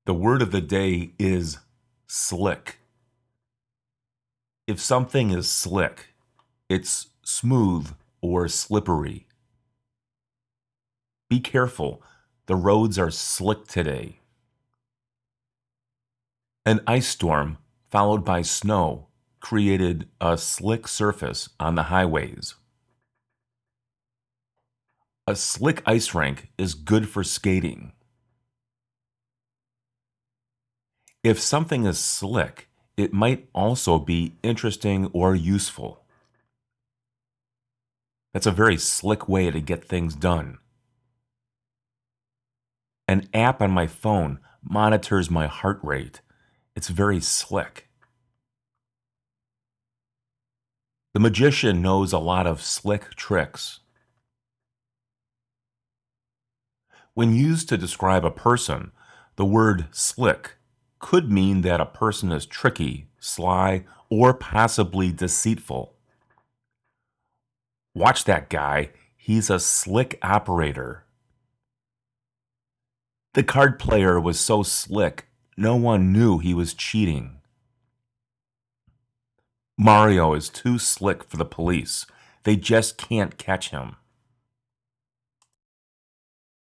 The word of the day is slick. If something is slick, it's smooth or slippery. Be careful, the roads are slick today. An ice storm, followed by snow, created a slick surface on the highways. A slick ice rink is good for skating. If something is slick, it might also be interesting or useful. That's a very slick way to get things done. An app on my phone monitors my heart rate. It's very slick. The magician knows a lot of slick tricks. When used to describe a person, the word slick could mean that a person is tricky, sly, or possibly deceitful. Watch that guy, he's a slick operator. The card player was so slick, no one knew he was cheating. Mario is too slick for the police. They just can't catch him.